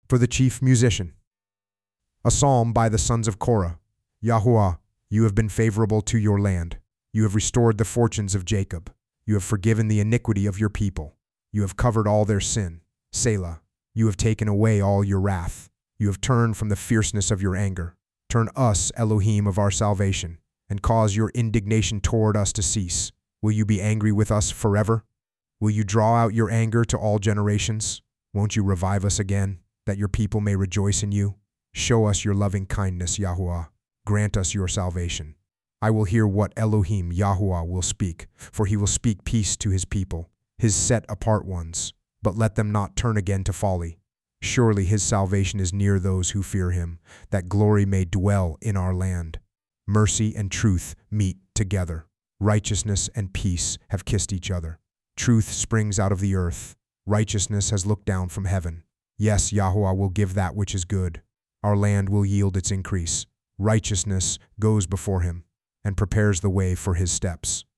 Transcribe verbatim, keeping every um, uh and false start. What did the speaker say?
For the chief musician. A psalm by the sons of Korah. Yahuwah, you have been favorable to your land. You have restored the fortunes of Jacob. You have forgiven the iniquity of your people. You have covered all their sin. Selah. You have taken away all your wrath. You have turned from the fierceness of your anger. Turn us, Elohim of our salvation, and cause your indignation toward us to cease. Will you be angry with us forever? Will you draw out your anger to all generations? Won't you revive us again, that your people may rejoice in you? Show us your loving kindness, Yahuwah. Grant us your salvation. I will hear what Elohim, Yahuwah, will speak, for he will speak peace to his people, his set-apart ones, but let them not turn again to folly. Surely his salvation is near those who fear him, that glory may dwell in our land. Mercy and truth meet together. Righteousness and peace have kissed each other. Truth springs out of the earth. Righteousness has looked down from heaven. Yes, Yahuwah will give that which is good. Our land will yield its increase. Righteousness goes before him and prepares the way for his steps.